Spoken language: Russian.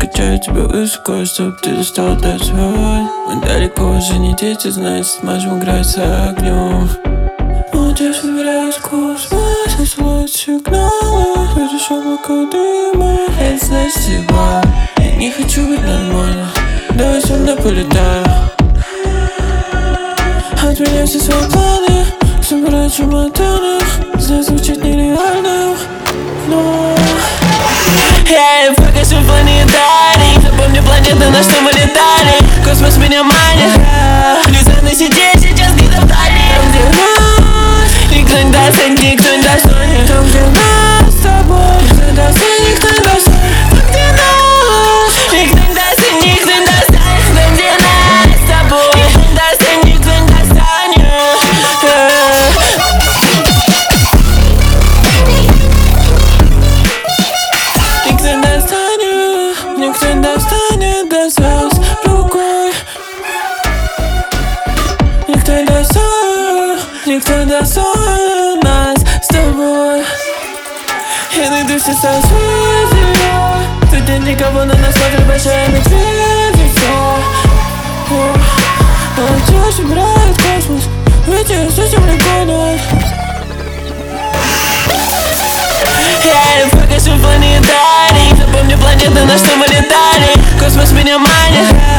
качаю тебя высоко, чтоб ты достал до звезд. Мы далеко уже не дети, значит сможем играть с огнем. Молодежь выбирает космос, посылает сигналы, видишь облако дыма, это значит типа я не хочу быть нормально, давай со мной полетаем. От меня все свои планы, собираю чемоданы, знаю, звучит нереально, но я покажу планетарий, запомни планеты, на что мы летали. Космос меня манит, плюсы на сидеть сейчас где-то вдали. Там, где нас никто не достанет, никто не достанет. Там, где нас с тобой никто не достанет, никто не достанет. Там, где нас никто не достанет, никто не достанет. Там, где нас с тобой никто не достанет, никто не достанет. Никто не достанет до звезд рукой. Никто не достанет нас с тобой. Я найду все созвездия. Тут нет никого, на нас смотрит большая медведица. Молодежь убирает космос, ведь я совсем легко. Я покажу планетарий, запомни планеты, на что мы летали. Космос меня манит.